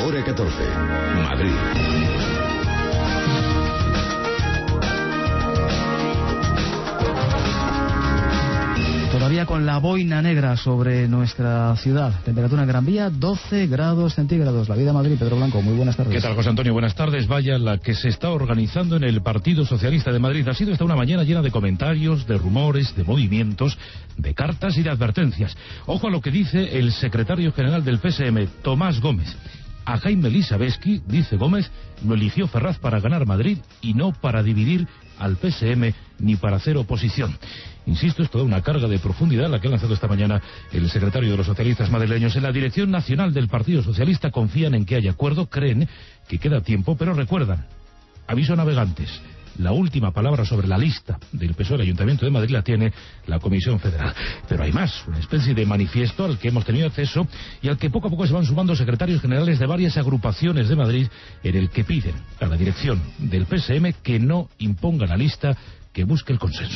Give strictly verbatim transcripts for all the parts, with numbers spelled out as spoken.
hora catorce, Madrid. Todavía con la boina negra sobre nuestra ciudad. Temperatura en Gran Vía, doce grados centígrados. La vida de Madrid, Pedro Blanco, muy buenas tardes. ¿Qué tal, José Antonio? Buenas tardes. Vaya la que se está organizando en el Partido Socialista de Madrid. Ha sido esta una mañana llena de comentarios, de rumores, de movimientos, de cartas y de advertencias. Ojo a lo que dice el secretario general del P S M, Tomás Gómez. A Jaime Lisabeski, dice Gómez, lo eligió Ferraz para ganar Madrid y no para dividir al P S M ni para hacer oposición. Insisto, es toda una carga de profundidad la que ha lanzado esta mañana el secretario de los socialistas madrileños. En la dirección nacional del Partido Socialista confían en que haya acuerdo, creen que queda tiempo, pero recuerdan, aviso navegantes, la última palabra sobre la lista del P S O E del Ayuntamiento de Madrid la tiene la Comisión Federal. Pero hay más, una especie de manifiesto al que hemos tenido acceso y al que poco a poco se van sumando secretarios generales de varias agrupaciones de Madrid, en el que piden a la dirección del P S M que no imponga la lista, que busque el consenso.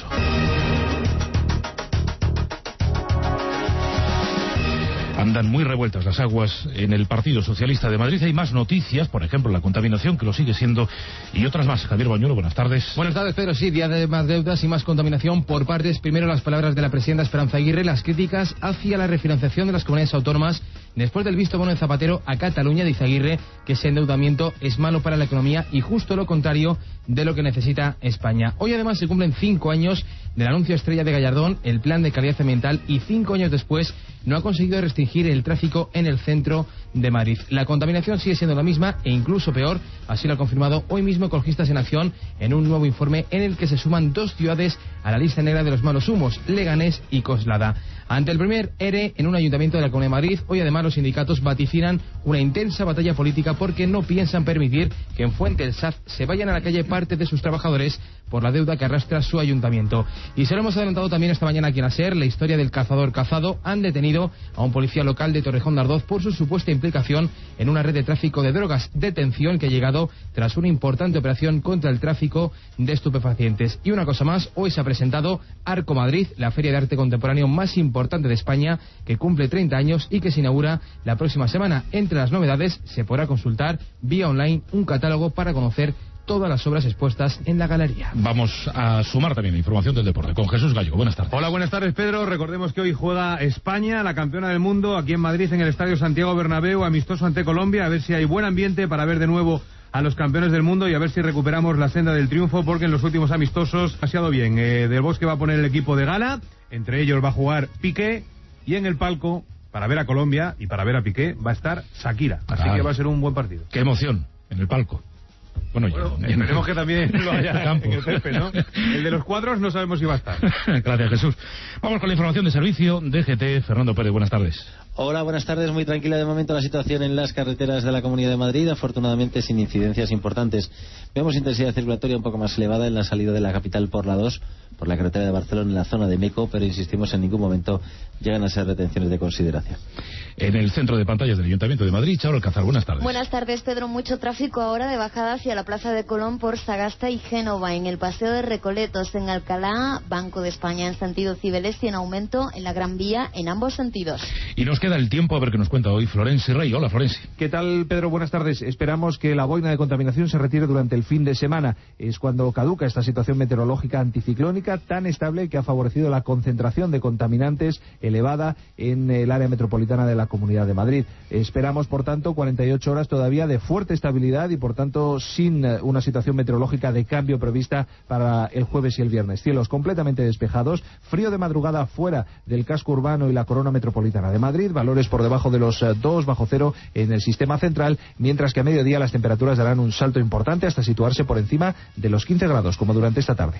Andan muy revueltas las aguas en el Partido Socialista de Madrid. Hay más noticias, por ejemplo, la contaminación, que lo sigue siendo, y otras más. Javier Bañuelo, buenas tardes. Buenas tardes, Pedro. Sí, día de más deudas y más contaminación por partes. Primero, las palabras de la presidenta Esperanza Aguirre, las críticas hacia la refinanciación de las comunidades autónomas. Después del visto bueno de Zapatero a Cataluña, dice Aguirre que ese endeudamiento es malo para la economía y justo lo contrario de lo que necesita España. Hoy además se cumplen cinco años del anuncio estrella de Gallardón, el plan de calidad ambiental, y cinco años después no ha conseguido restringir el tráfico en el centro de Madrid. La contaminación sigue siendo la misma e incluso peor, así lo ha confirmado hoy mismo Ecologistas en Acción en un nuevo informe en el que se suman dos ciudades a la lista negra de los malos humos, Leganés y Coslada. Ante el primer ERE en un ayuntamiento de la Comunidad de Madrid, hoy además los sindicatos vaticinan una intensa batalla política porque no piensan permitir que en Fuente del Saz se vayan a la calle parte de sus trabajadores por la deuda que arrastra su ayuntamiento. Y se lo hemos adelantado también esta mañana aquí en ASER, la historia del cazador cazado. Han detenido a un policía local de Torrejón de Ardoz por su supuesta implicación en una red de tráfico de drogas, detención que ha llegado tras una importante operación contra el tráfico de estupefacientes. Y una cosa más, hoy se ha presentado Arco Madrid, la feria de arte contemporáneo más importante de España, que cumple treinta años y que se inaugura la próxima semana. Entre las novedades se podrá consultar vía online un catálogo para conocer todas las obras expuestas en la galería. Vamos a sumar también la información del deporte con Jesús Gallego. Buenas tardes. Hola, buenas tardes, Pedro. Recordemos que hoy juega España, la campeona del mundo, aquí en Madrid, en el Estadio Santiago Bernabéu, amistoso ante Colombia. A ver si hay buen ambiente para ver de nuevo a los campeones del mundo y a ver si recuperamos la senda del triunfo, porque en los últimos amistosos ha sido bien. Eh, Del Bosque va a poner el equipo de gala, entre ellos va a jugar Piqué, y en el palco, para ver a Colombia y para ver a Piqué, va a estar Shakira. Así ah, que va a ser un buen partido. ¡Qué emoción en el palco! Bueno, bueno ya, esperemos que también lo haya en el campo, en el césped, ¿no? El de los cuadros no sabemos si va a estar. Gracias, Jesús. Vamos con la información de servicio de G T. Fernando Pérez, buenas tardes. Hola, buenas tardes. Muy tranquila de momento la situación en las carreteras de la Comunidad de Madrid, afortunadamente sin incidencias importantes. Vemos intensidad circulatoria un poco más elevada en la salida de la capital por la dos, por la carretera de Barcelona en la zona de Meco, pero insistimos, en ningún momento llegan a ser retenciones de consideración. En el centro de pantallas del Ayuntamiento de Madrid, Charo Alcázar, buenas tardes. Buenas tardes, Pedro. Mucho tráfico ahora de bajada hacia la Plaza de Colón por Sagasta y Génova, en el Paseo de Recoletos, en Alcalá, Banco de España en sentido Cibeles, y en aumento en la Gran Vía en ambos sentidos. Y nos queda el tiempo a ver qué nos cuenta hoy Florenci Rey. Hola, Florenci. ¿Qué tal, Pedro? Buenas tardes. Esperamos que la boina de contaminación se retire durante el fin de semana. Es cuando caduca esta situación meteorológica anticiclónica tan estable que ha favorecido la concentración de contaminantes elevada en el área metropolitana de la Comunidad de Madrid. Esperamos, por tanto, cuarenta y ocho horas todavía de fuerte estabilidad y, por tanto, sin una situación meteorológica de cambio prevista para el jueves y el viernes. Cielos completamente despejados, frío de madrugada fuera del casco urbano y la corona metropolitana de Madrid, valores por debajo de los dos bajo cero en el sistema central, mientras que a mediodía las temperaturas darán un salto importante hasta situarse por encima de los quince grados, como durante esta tarde.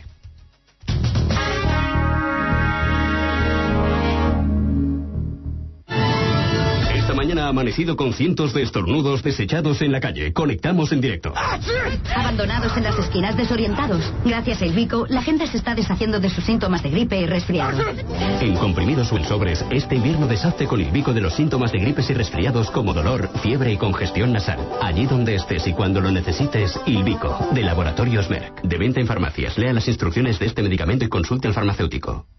Mañana ha amanecido con cientos de estornudos desechados en la calle. Conectamos en directo. Abandonados en las esquinas, desorientados. Gracias a Ilvico, la gente se está deshaciendo de sus síntomas de gripe y resfriado. En comprimidos o en sobres, este invierno deshazte con Ilvico de los síntomas de gripes y resfriados como dolor, fiebre y congestión nasal. Allí donde estés y cuando lo necesites, Ilvico, de Laboratorios Merck. De venta en farmacias. Lea las instrucciones de este medicamento y consulte al farmacéutico.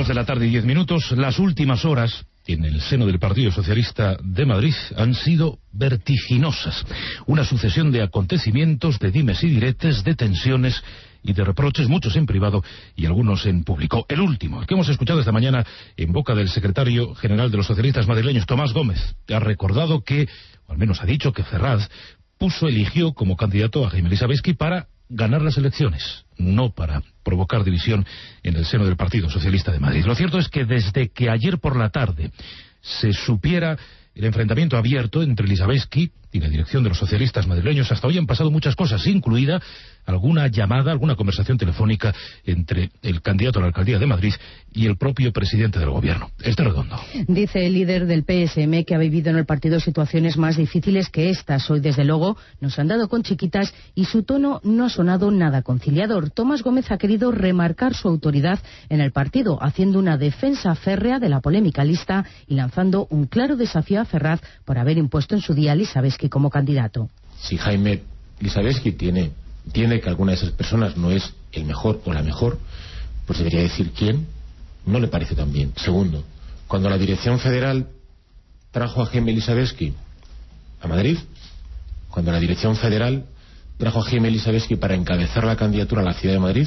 Dos de la tarde y diez minutos. Las últimas horas en el seno del Partido Socialista de Madrid han sido vertiginosas. Una sucesión de acontecimientos, de dimes y diretes, de tensiones y de reproches, muchos en privado y algunos en público. El último, el que hemos escuchado esta mañana en boca del secretario general de los socialistas madrileños, Tomás Gómez, ha recordado que, o al menos ha dicho que Ferraz puso, eligió como candidato a Jaime Elisabetsky para ganar las elecciones, no para provocar división en el seno del Partido Socialista de Madrid. Lo cierto es que desde que ayer por la tarde se supiera el enfrentamiento abierto entre Elisabetsky y la dirección de los socialistas madrileños, hasta hoy han pasado muchas cosas, incluida alguna llamada, alguna conversación telefónica entre el candidato a la alcaldía de Madrid y el propio presidente del gobierno. Este Redondo. Dice el líder del P S M que ha vivido en el partido situaciones más difíciles que estas. Hoy, desde luego, nos han dado con chiquitas y su tono no ha sonado nada conciliador. Tomás Gómez ha querido remarcar su autoridad en el partido, haciendo una defensa férrea de la polémica lista y lanzando un claro desafío a Ferraz por haber impuesto en su día a Elisabetsky como candidato. Si Jaime Elisabetsky tiene, tiene que alguna de esas personas no es el mejor o la mejor, pues debería decir quién. No le parece tan bien. Segundo, cuando la dirección federal trajo a Jaime Elisabetsky a Madrid, cuando la dirección federal trajo a Jaime Elisabetsky para encabezar la candidatura a la ciudad de Madrid,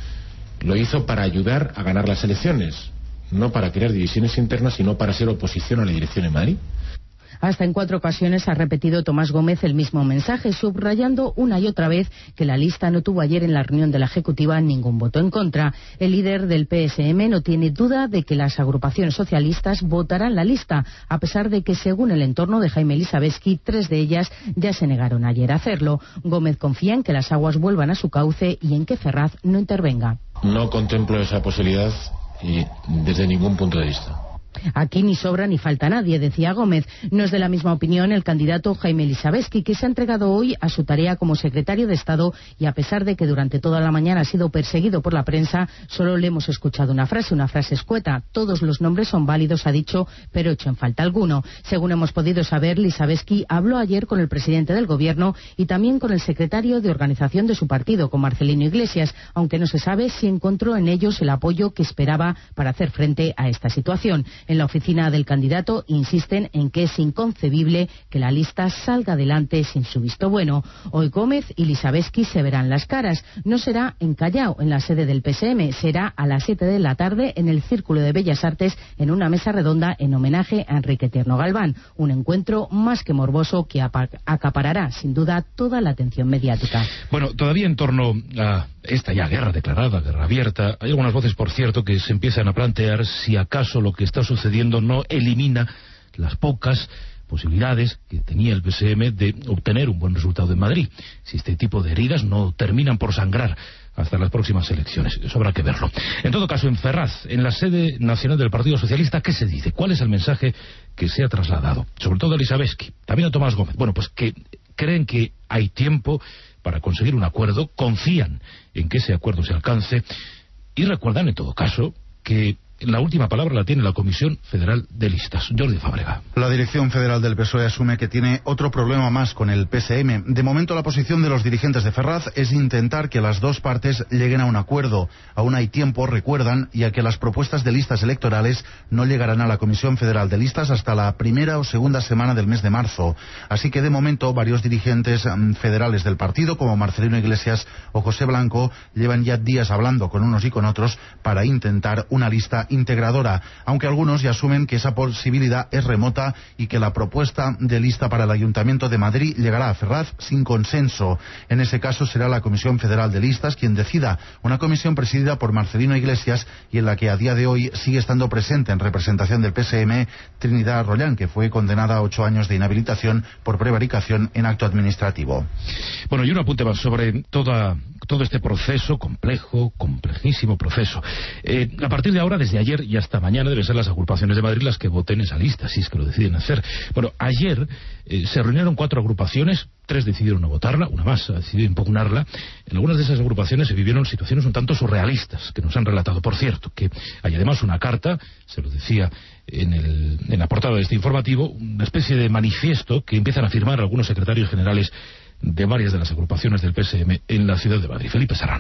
lo hizo para ayudar a ganar las elecciones, no para crear divisiones internas, sino para ser oposición a la dirección en Madrid. Hasta en cuatro ocasiones ha repetido Tomás Gómez el mismo mensaje, subrayando una y otra vez que la lista no tuvo ayer en la reunión de la Ejecutiva ningún voto en contra. El líder del P S M no tiene duda de que las agrupaciones socialistas votarán la lista, a pesar de que, según el entorno de Jaime Elisabetsky, tres de ellas ya se negaron ayer a hacerlo. Gómez confía en que las aguas vuelvan a su cauce y en que Ferraz no intervenga. No contemplo esa posibilidad y desde ningún punto de vista. Aquí ni sobra ni falta nadie, decía Gómez. No es de la misma opinión el candidato Jaime Elisabetsky, que se ha entregado hoy a su tarea como secretario de Estado y, a pesar de que durante toda la mañana ha sido perseguido por la prensa, solo le hemos escuchado una frase, una frase escueta. Todos los nombres son válidos, ha dicho, pero hecho en falta alguno. Según hemos podido saber, Elisabetsky habló ayer con el presidente del Gobierno y también con el secretario de organización de su partido, con Marcelino Iglesias, aunque no se sabe si encontró en ellos el apoyo que esperaba para hacer frente a esta situación. En la oficina del candidato insisten en que es inconcebible que la lista salga adelante sin su visto bueno. Hoy Gómez y Elisabetsky se verán las caras. No será en Callao, en la sede del P S M, será a las siete de la tarde en el Círculo de Bellas Artes, en una mesa redonda en homenaje a Enrique Tierno Galván. Un encuentro más que morboso que acaparará sin duda toda la atención mediática. Bueno, todavía en torno a esta ya guerra declarada, guerra abierta, hay algunas voces, por cierto, que se empiezan a plantear si acaso lo que está sucediendo no elimina las pocas posibilidades que tenía el P S M de obtener un buen resultado en Madrid. Si este tipo de heridas no terminan por sangrar hasta las próximas elecciones. Eso habrá que verlo. En todo caso, en Ferraz, en la sede nacional del Partido Socialista, ¿qué se dice? ¿Cuál es el mensaje que se ha trasladado? Sobre todo a Elisabetsky, también a Tomás Gómez. Bueno, pues que creen que hay tiempo para conseguir un acuerdo, confían en que ese acuerdo se alcance y recuerdan, en todo caso, que la última palabra la tiene la Comisión Federal de Listas. Jordi Fábrega. La Dirección Federal del P S O E asume que tiene otro problema más con el P S M. De momento, la posición de los dirigentes de Ferraz es intentar que las dos partes lleguen a un acuerdo. Aún hay tiempo, recuerdan, y a que las propuestas de listas electorales no llegarán a la Comisión Federal de Listas hasta la primera o segunda semana del mes de marzo. Así que, de momento, varios dirigentes um, federales del partido, como Marcelino Iglesias o José Blanco, llevan ya días hablando con unos y con otros para intentar una lista integradora, aunque algunos ya asumen que esa posibilidad es remota y que la propuesta de lista para el Ayuntamiento de Madrid llegará a Ferraz sin consenso. En ese caso será la Comisión Federal de Listas quien decida, una comisión presidida por Marcelino Iglesias y en la que a día de hoy sigue estando presente en representación del P S M Trinidad Rollán, que fue condenada a ocho años de inhabilitación por prevaricación en acto administrativo. Bueno, y un apunte más sobre toda, todo este proceso complejo, complejísimo proceso. Eh, a partir de ahora, desde ayer y hasta mañana, deben ser las agrupaciones de Madrid las que voten esa lista, si es que lo deciden hacer. Bueno, ayer eh, se reunieron cuatro agrupaciones, tres decidieron no votarla, una más decidió impugnarla. En algunas de esas agrupaciones se vivieron situaciones un tanto surrealistas, que nos han relatado. Por cierto, que hay además una carta, se lo decía en, el, en la portada de este informativo, una especie de manifiesto que empiezan a firmar algunos secretarios generales de varias de las agrupaciones del P S M en la ciudad de Madrid. Felipe Serrano.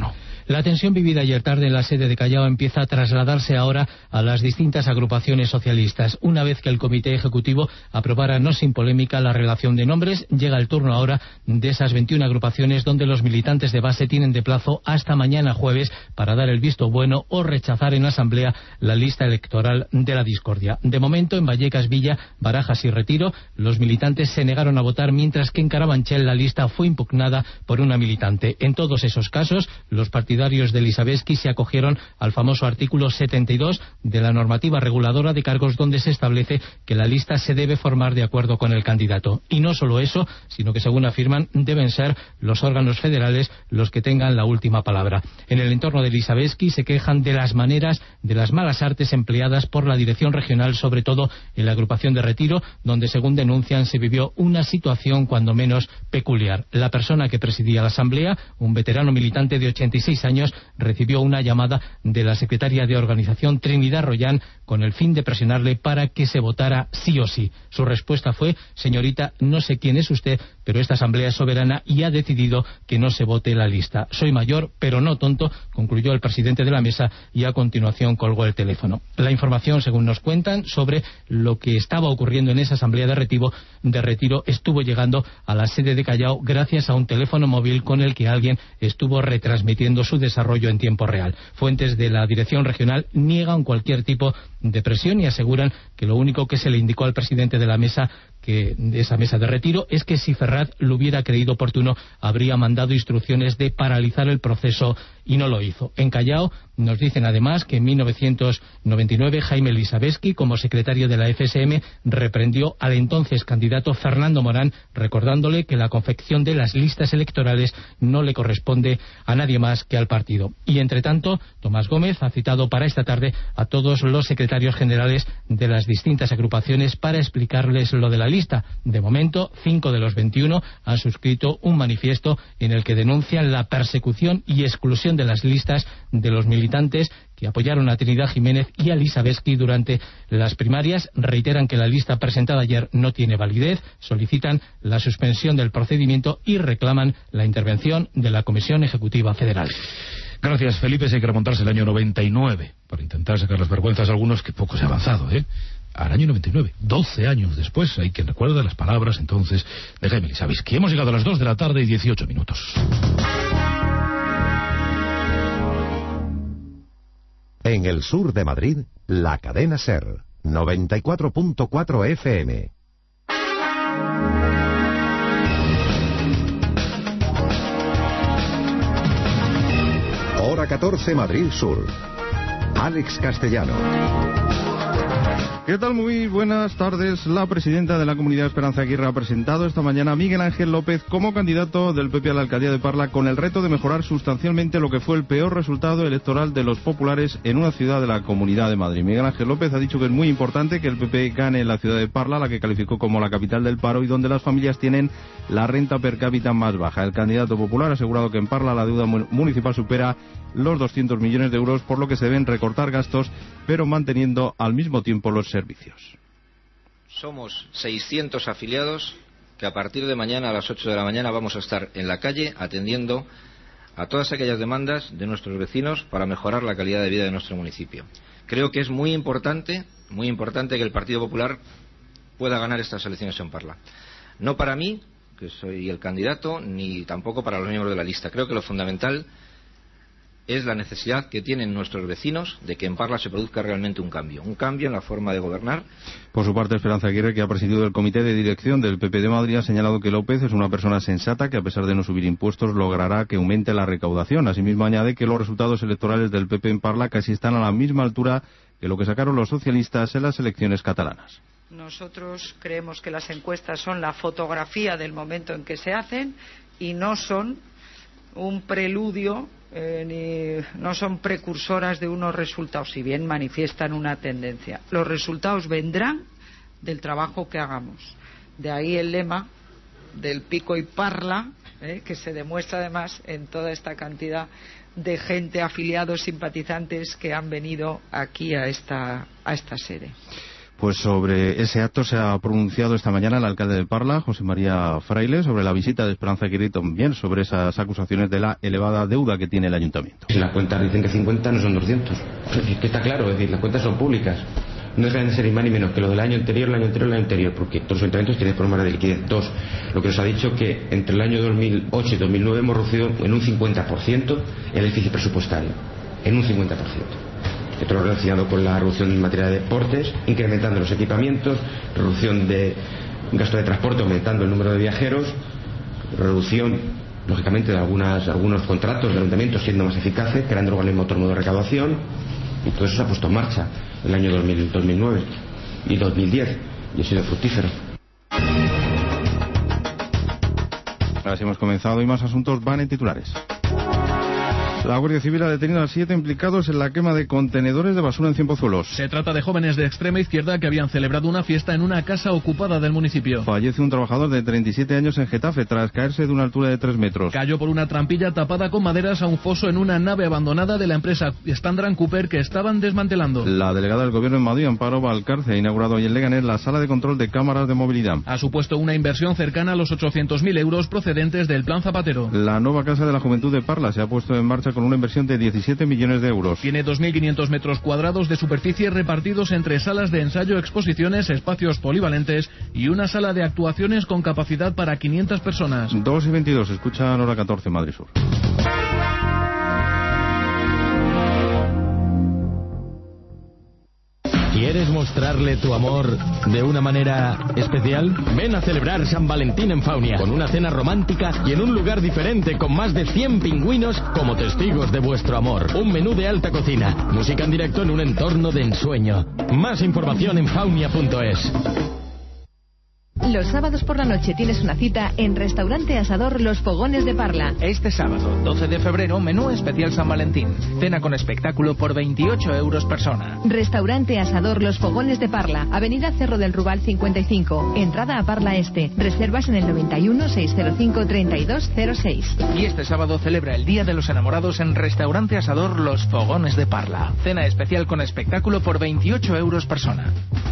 La tensión vivida ayer tarde en la sede de Callao empieza a trasladarse ahora a las distintas agrupaciones socialistas. Una vez que el Comité Ejecutivo aprobara no sin polémica la relación de nombres, llega el turno ahora de esas veintiuna agrupaciones donde los militantes de base tienen de plazo hasta mañana jueves para dar el visto bueno o rechazar en asamblea la lista electoral de la discordia. De momento, en Vallecas, Villa, Barajas y Retiro, los militantes se negaron a votar, mientras que en Carabanchel la lista fue impugnada por una militante. En todos esos casos, los partidarios de Elisabetsky se acogieron al famoso artículo setenta y dos de la normativa reguladora de cargos, donde se establece que la lista se debe formar de acuerdo con el candidato. Y no solo eso, sino que, según afirman, deben ser los órganos federales los que tengan la última palabra. En el entorno de Elisabetsky se quejan de las maneras, de las malas artes empleadas por la dirección regional, sobre todo en la agrupación de Retiro, donde, según denuncian, se vivió una situación cuando menos peculiar. La persona que presidía la asamblea, un veterano militante de ochenta y seis años, recibió una llamada de la secretaria de organización, Trinidad Royán, con el fin de presionarle para que se votara sí o sí. Su respuesta fue: señorita, no sé quién es usted, pero esta asamblea es soberana y ha decidido que no se vote la lista. Soy mayor, pero no tonto, concluyó el presidente de la mesa, y a continuación colgó el teléfono. La información, según nos cuentan, sobre lo que estaba ocurriendo en esa asamblea de Retiro, de Retiro estuvo llegando a la sede de Callao gracias a un teléfono móvil con el que alguien estuvo retransmitiendo su desarrollo en tiempo real. Fuentes de la dirección regional niegan cualquier tipo de presión y aseguran que lo único que se le indicó al presidente de la mesa, que de esa mesa de Retiro, es que si Ferraz lo hubiera creído oportuno habría mandado instrucciones de paralizar el proceso, y no lo hizo. En Callao nos dicen además que en mil novecientos noventa y nueve Jaime Elisabetsky, como secretario de la F S M, reprendió al entonces candidato Fernando Morán, recordándole que la confección de las listas electorales no le corresponde a nadie más que al partido. Y entre tanto, Tomás Gómez ha citado para esta tarde a todos los secretarios generales de las distintas agrupaciones para explicarles lo de la lista. De momento, cinco de los veintiuno han suscrito un manifiesto en el que denuncian la persecución y exclusión de las listas de los militantes que apoyaron a Trinidad Jiménez y a Elisabetsky durante las primarias. Reiteran que la lista presentada ayer no tiene validez, solicitan la suspensión del procedimiento y reclaman la intervención de la Comisión Ejecutiva Federal. Gracias, Felipe. Hay que remontarse al año noventa y nueve para intentar sacar las vergüenzas a algunos, que poco se ha avanzado, ¿eh? Al año noventa y nueve, doce años después, hay quien recuerda las palabras entonces de Jaime Elisabetsky. Hemos llegado a las dos de la tarde y dieciocho minutos. En el sur de Madrid, la cadena SER, noventa y cuatro punto cuatro F M. Hora catorce, Madrid Sur. Alex Castellano. ¿Qué tal? Muy buenas tardes. La presidenta de la Comunidad Esperanza Aguirre ha presentado esta mañana a Miguel Ángel López como candidato del P P a la alcaldía de Parla, con el reto de mejorar sustancialmente lo que fue el peor resultado electoral de los populares en una ciudad de la Comunidad de Madrid. Miguel Ángel López ha dicho que es muy importante que el P P gane en la ciudad de Parla, la que calificó como la capital del paro y donde las familias tienen la renta per cápita más baja. El candidato popular ha asegurado que en Parla la deuda municipal supera los doscientos millones de euros, por lo que se deben recortar gastos, pero manteniendo al mismo tiempo los servicios. Somos seiscientos afiliados que a partir de mañana a las ocho de la mañana vamos a estar en la calle atendiendo a todas aquellas demandas de nuestros vecinos para mejorar la calidad de vida de nuestro municipio. Creo que es muy importante, muy importante que el Partido Popular pueda ganar estas elecciones en Parla. No para mí, que soy el candidato, ni tampoco para los miembros de la lista. Creo que lo fundamental es la necesidad que tienen nuestros vecinos de que en Parla se produzca realmente un cambio, un cambio en la forma de gobernar. Por su parte, Esperanza Aguirre, que ha presidido el comité de dirección del P P de Madrid, ha señalado que López es una persona sensata que, a pesar de no subir impuestos, logrará que aumente la recaudación. Asimismo, añade que los resultados electorales del P P en Parla casi están a la misma altura que lo que sacaron los socialistas en las elecciones catalanas. Nosotros creemos que las encuestas son la fotografía del momento en que se hacen y no son un preludio, eh, ni, no son precursoras de unos resultados, si bien manifiestan una tendencia. Los resultados vendrán del trabajo que hagamos. De ahí el lema del pico y parla, eh, que se demuestra además en toda esta cantidad de gente, afiliados, simpatizantes que han venido aquí a esta, a esta sede. Pues sobre ese acto se ha pronunciado esta mañana el alcalde de Parla, José María Fraile, sobre la visita de Esperanza Aguirre, también sobre esas acusaciones de la elevada deuda que tiene el ayuntamiento. Si las cuentas dicen que cincuenta, no son doscientos. Es que está claro, es decir, las cuentas son públicas. No dejan de ser ni más ni menos que lo del año anterior, el año anterior, el año anterior, porque todos los ayuntamientos tienen problemas de liquidez. Dos, lo que nos ha dicho que entre el año dos mil ocho y dos mil nueve hemos reducido en un cincuenta por ciento el déficit presupuestario. En un cincuenta por ciento. Esto lo relacionado con la reducción en materia de deportes, incrementando los equipamientos, reducción de gasto de transporte, aumentando el número de viajeros, reducción, lógicamente, de algunas, algunos contratos de ayuntamientos siendo más eficaces, creando un organismo autónomo de recaudación, y todo eso se ha puesto en marcha el año dos mil, dos mil nueve y dos mil diez, y ha sido fructífero. Así hemos comenzado y más asuntos van en titulares. La Guardia Civil ha detenido a siete implicados en la quema de contenedores de basura en Cienpozuelos. Se trata de jóvenes de extrema izquierda que habían celebrado una fiesta en una casa ocupada del municipio. Fallece un trabajador de treinta y siete años en Getafe tras caerse de una altura de tres metros. Cayó por una trampilla tapada con maderas a un foso en una nave abandonada de la empresa Standard and Cooper que estaban desmantelando. La delegada del Gobierno en Madrid, Amparo Valcarce, ha inaugurado hoy en Leganés la sala de control de cámaras de movilidad. Ha supuesto una inversión cercana a los ochocientos mil euros procedentes del Plan Zapatero. La nueva Casa de la Juventud de Parla se ha puesto en marcha con una inversión de diecisiete millones de euros. Tiene dos mil quinientos metros cuadrados de superficie repartidos entre salas de ensayo, exposiciones, espacios polivalentes y una sala de actuaciones con capacidad para quinientas personas. dos y veintidós, escuchan hora catorce, Madrid Sur. ¿Quieres mostrarle tu amor de una manera especial? Ven a celebrar San Valentín en Faunia, con una cena romántica y en un lugar diferente con más de cien pingüinos como testigos de vuestro amor. Un menú de alta cocina, música en directo en un entorno de ensueño. Más información en faunia punto es. Los sábados por la noche tienes una cita en Restaurante Asador Los Fogones de Parla. Este sábado, doce de febrero, menú especial San Valentín. Cena con espectáculo por veintiocho euros persona. Restaurante Asador Los Fogones de Parla. Avenida Cerro del Rubal cincuenta y cinco. Entrada a Parla Este. Reservas en el noventa y uno, seiscientos cinco, treinta y dos cero seis. Y este sábado celebra el Día de los Enamorados en Restaurante Asador Los Fogones de Parla. Cena especial con espectáculo por veintiocho euros persona.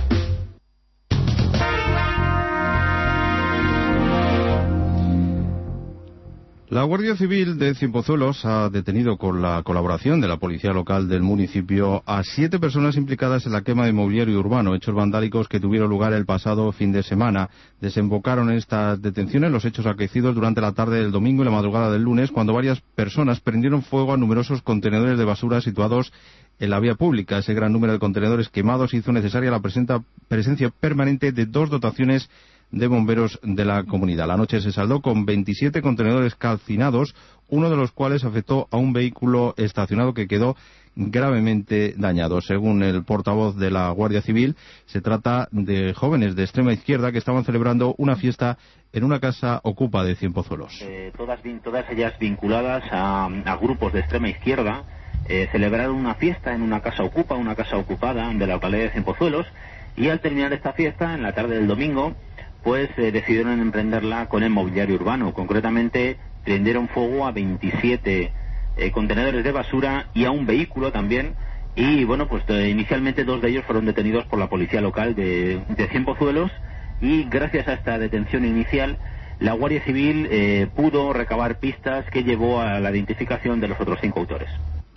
La Guardia Civil de Cienpozuelos ha detenido con la colaboración de la policía local del municipio a siete personas implicadas en la quema de mobiliario urbano, hechos vandálicos que tuvieron lugar el pasado fin de semana. Desembocaron en estas detenciones los hechos acaecidos durante la tarde del domingo y la madrugada del lunes, cuando varias personas prendieron fuego a numerosos contenedores de basura situados en la vía pública. Ese gran número de contenedores quemados hizo necesaria la presencia permanente de dos dotaciones de bomberos de la comunidad. La noche se saldó con veintisiete contenedores calcinados, uno de los cuales afectó a un vehículo estacionado que quedó gravemente dañado. Según el portavoz de la Guardia Civil, se trata de jóvenes de extrema izquierda que estaban celebrando una fiesta en una casa ocupa de Cienpozuelos. Eh, todas, todas ellas vinculadas a, a grupos de extrema izquierda, eh, celebraron una fiesta en una casa ocupa, una casa ocupada de la localidad de Cienpozuelos, y al terminar esta fiesta, en la tarde del domingo, pues eh, decidieron emprenderla con el mobiliario urbano. Concretamente, prendieron fuego a veintisiete eh, contenedores de basura y a un vehículo también. Y bueno, pues eh, inicialmente dos de ellos fueron detenidos por la policía local de, de Cienpozuelos, y gracias a esta detención inicial, la Guardia Civil eh, pudo recabar pistas que llevó a la identificación de los otros cinco autores.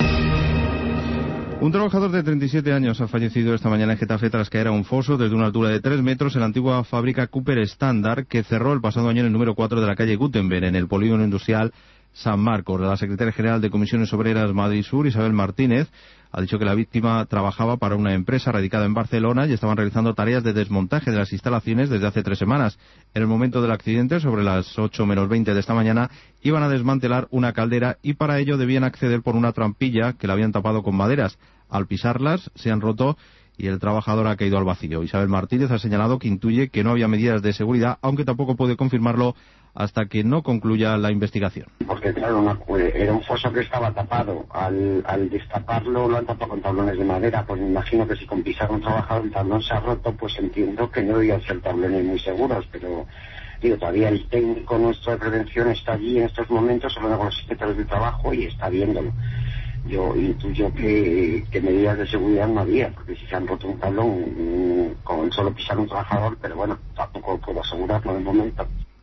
Un trabajador de treinta y siete años ha fallecido esta mañana en Getafe tras caer a un foso desde una altura de tres metros en la antigua fábrica Cooper Standard, que cerró el pasado año en el número cuatro de la calle Gutenberg, en el polígono industrial San Marcos. La secretaria general de Comisiones Obreras Madrid Sur, Isabel Martínez, ha dicho que la víctima trabajaba para una empresa radicada en Barcelona y estaban realizando tareas de desmontaje de las instalaciones desde hace tres semanas. En el momento del accidente, sobre las ocho menos veinte de esta mañana, iban a desmantelar una caldera y para ello debían acceder por una trampilla que la habían tapado con maderas. Al pisarlas, se han roto y el trabajador ha caído al vacío. Isabel Martínez ha señalado que intuye que no había medidas de seguridad, aunque tampoco puede confirmarlo hasta que no concluya la investigación. Porque claro, una, era un foso que estaba tapado. Al, al destaparlo lo han tapado con tablones de madera. Pues me imagino que si con pisar un trabajador el tablón se ha roto, pues entiendo que no debían ser tablones muy seguros, pero digo, todavía el técnico nuestro de prevención está allí en estos momentos hablando con los inspectores de trabajo y está viéndolo. yo intuyo que, que medidas de seguridad no había, porque si se han roto un tablón mmm, con solo pisar un trabajador, pero bueno, tampoco puedo asegurarlo de momento.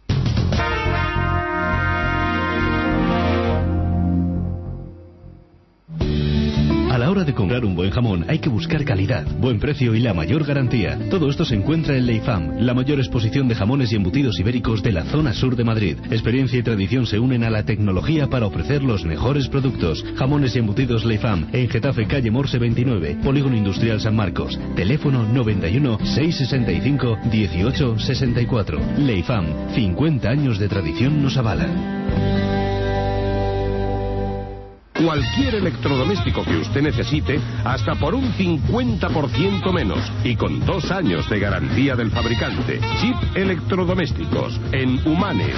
A la hora de comprar un buen jamón hay que buscar calidad, buen precio y la mayor garantía. Todo esto se encuentra en Leifam, la mayor exposición de jamones y embutidos ibéricos de la zona sur de Madrid. Experiencia y tradición se unen a la tecnología para ofrecer los mejores productos. Jamones y embutidos Leifam, en Getafe, calle Morse veintinueve, Polígono Industrial San Marcos. Teléfono noventa y uno, seiscientos sesenta y cinco, dieciocho sesenta y cuatro. Leifam, cincuenta años de tradición nos avalan. Cualquier electrodoméstico que usted necesite, hasta por un cincuenta por ciento menos y con dos años de garantía del fabricante. Chip Electrodomésticos, en Humanes.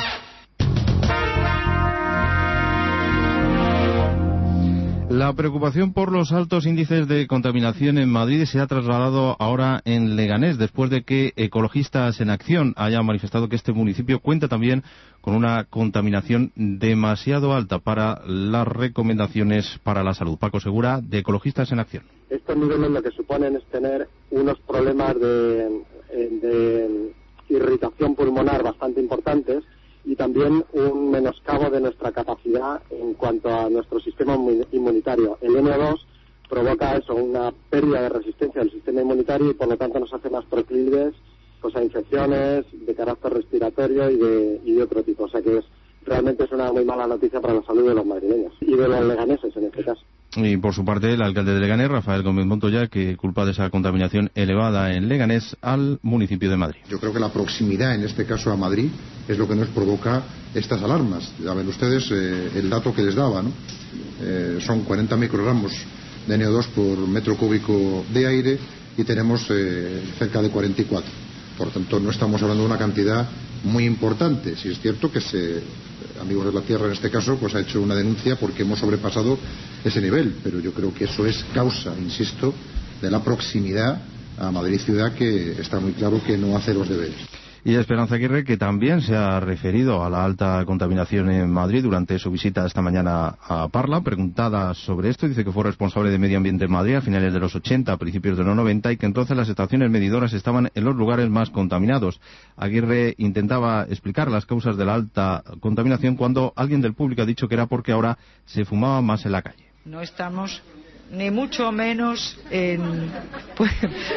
La preocupación por los altos índices de contaminación en Madrid se ha trasladado ahora en Leganés, después de que Ecologistas en Acción haya manifestado que este municipio cuenta también con una contaminación demasiado alta para las recomendaciones para la salud. Paco Segura, de Ecologistas en Acción. Estos niveles lo que suponen es tener unos problemas de, de irritación pulmonar bastante importantes, y también un menoscabo de nuestra capacidad en cuanto a nuestro sistema inmunitario. El N O dos provoca eso, una pérdida de resistencia del sistema inmunitario y por lo tanto nos hace más proclives pues, a infecciones de carácter respiratorio y de, y de otro tipo. O sea que es, realmente es una muy mala noticia para la salud de los madrileños y de los leganeses en este caso. Y por su parte, el alcalde de Leganés, Rafael Gómez Montoya, que culpa de esa contaminación elevada en Leganés al municipio de Madrid. Yo creo que la proximidad, en este caso a Madrid, es lo que nos provoca estas alarmas. Ya ven ustedes eh, el dato que les daba, ¿no? Eh, son cuarenta microgramos de N O dos por metro cúbico de aire y tenemos eh, cerca de cuarenta y cuatro. Por tanto, no estamos hablando de una cantidad muy importante. Si es cierto que se, Amigos de la Tierra en este caso, pues ha hecho una denuncia porque hemos sobrepasado ese nivel, pero yo creo que eso es causa, insisto, de la proximidad a Madrid ciudad, que está muy claro que no hace los deberes. Y Esperanza Aguirre, que también se ha referido a la alta contaminación en Madrid durante su visita esta mañana a Parla, preguntada sobre esto, dice que fue responsable de medio ambiente en Madrid a finales de los ochenta, a principios de los noventa, y que entonces las estaciones medidoras estaban en los lugares más contaminados. Aguirre intentaba explicar las causas de la alta contaminación cuando alguien del público ha dicho que era porque ahora se fumaba más en la calle. No estamos ni mucho menos en... puede,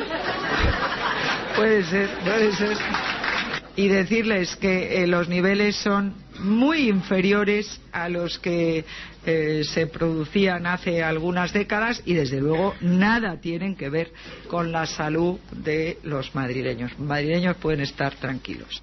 puede ser, puede ser... Y decirles que eh, los niveles son muy inferiores a los que eh, se producían hace algunas décadas y desde luego nada tienen que ver con la salud de los madrileños. Los madrileños pueden estar tranquilos.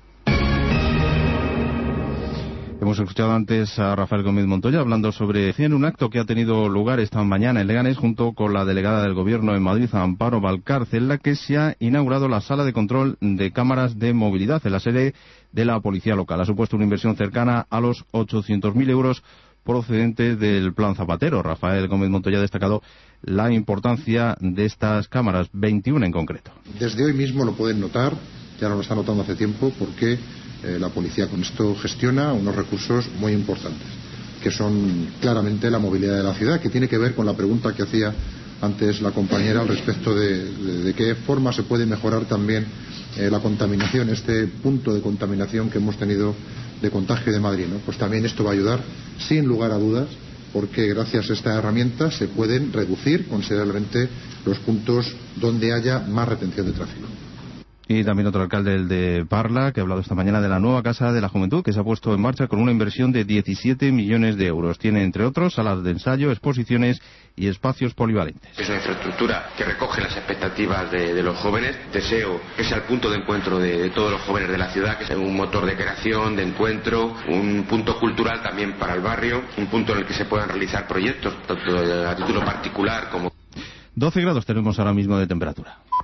Hemos escuchado antes a Rafael Gómez Montoya hablando sobre un acto que ha tenido lugar esta mañana en Leganés junto con la delegada del Gobierno en Madrid, Amparo Valcárcel, en la que se ha inaugurado la sala de control de cámaras de movilidad en la sede de la Policía Local. Ha supuesto una inversión cercana a los ochocientos mil euros procedentes del Plan Zapatero. Rafael Gómez Montoya ha destacado la importancia de estas cámaras, veintiuna en concreto. Desde hoy mismo lo pueden notar, ya no lo está notando hace tiempo, porque Eh, la policía con esto gestiona unos recursos muy importantes, que son claramente la movilidad de la ciudad, que tiene que ver con la pregunta que hacía antes la compañera al respecto de, de, de qué forma se puede mejorar también eh, la contaminación, este punto de contaminación que hemos tenido de contagio de Madrid, ¿no? Pues también esto va a ayudar, sin lugar a dudas, porque gracias a esta herramienta se pueden reducir considerablemente los puntos donde haya más retención de tráfico. Y también otro alcalde, el de Parla, que ha hablado esta mañana de la nueva Casa de la Juventud, que se ha puesto en marcha con una inversión de diecisiete millones de euros. Tiene, entre otros, salas de ensayo, exposiciones y espacios polivalentes. Es una infraestructura que recoge las expectativas de, de los jóvenes. Deseo que sea el punto de encuentro de, de todos los jóvenes de la ciudad, que sea un motor de creación, de encuentro, un punto cultural también para el barrio, un punto en el que se puedan realizar proyectos, tanto a título particular como... doce grados tenemos ahora mismo de temperatura.